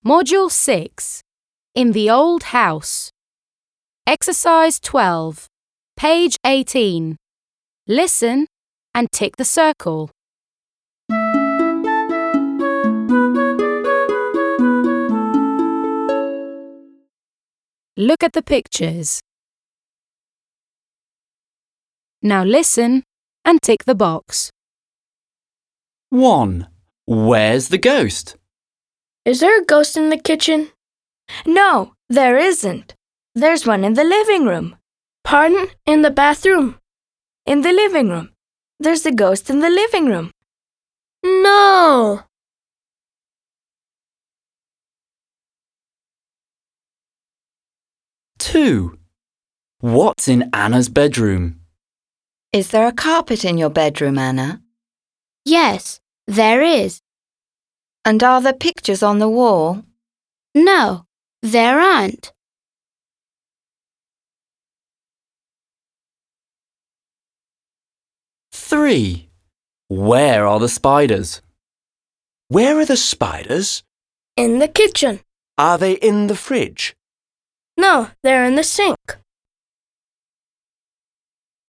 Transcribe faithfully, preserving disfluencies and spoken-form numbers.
Module six. In the Old House. Exercise twelve. Page eighteen. Listen and tick the circle. Look at the pictures. Now listen and tick the box. one. Where's the ghost? Is there a ghost in the kitchen? No, there isn't. There's one in the living room. Pardon? In the bathroom? In the living room. There's a ghost in the living room. No! two. What's in Anna's bedroom? Is there a carpet in your bedroom, Anna? Yes, there is. And are there pictures on the wall? No, there aren't. three. Where are the spiders? Where are the spiders? In the kitchen. Are they in the fridge? No, they're in the sink.